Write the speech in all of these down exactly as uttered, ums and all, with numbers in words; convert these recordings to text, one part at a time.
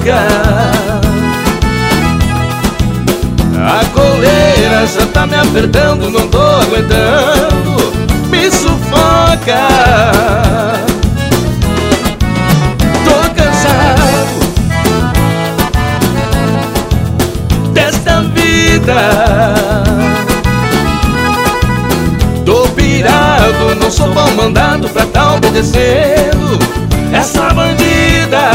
sufoca. A coleira já tá me apertando, não tô aguentando, me sufoca. Tô cansado desta vida, tô pirado, não sou bom mandado pra tá obedecendo essa bandida.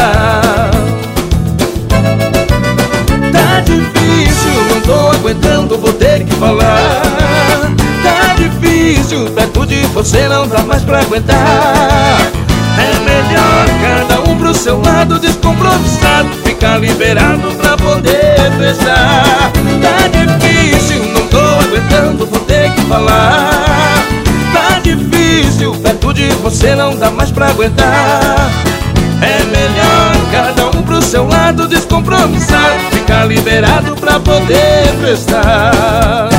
Tá difícil, não tô aguentando, vou ter que falar. Tá difícil, perto de você não dá mais pra aguentar. É melhor cada um pro seu lado, descompromissado, ficar liberado pra poder fechar. Tá difícil, não tô aguentando, vou ter que falar. Tá difícil, perto de você não dá mais pra aguentar. É melhor cada um pro seu lado, descompromissado, ficar liberado pra poder fechar.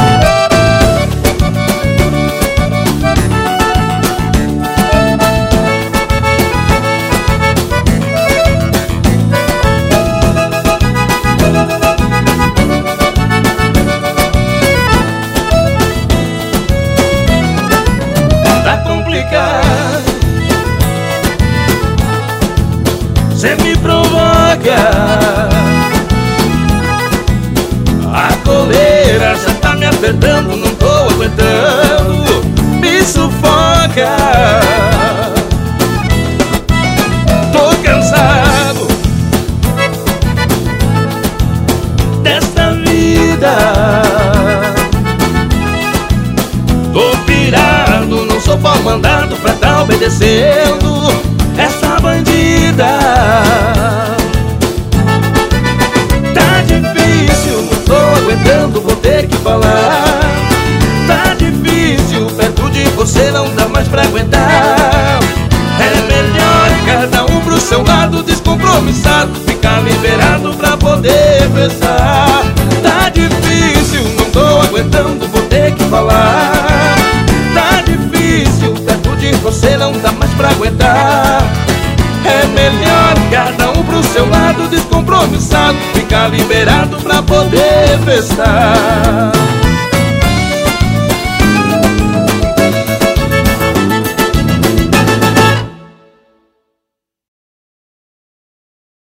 Cê me provoca, a coleira já tá me apertando, não tô aguentando, me sufoca. Tô cansado desta vida, tô pirado, não sou pau mandado pra tá obedecendo essa bandida. Tá difícil, não tô aguentando, vou ter que falar. Tá difícil, perto de você não dá mais pra aguentar. É melhor cada um pro seu lado, descompromissado, ficar liberado pra poder fechar. Tá difícil, não tô aguentando, vou ter que falar. Tá difícil, perto de você não dá mais pra aguentar. É melhor cada um pro seu lado, descompromissado, ficar liberado pra poder fechar.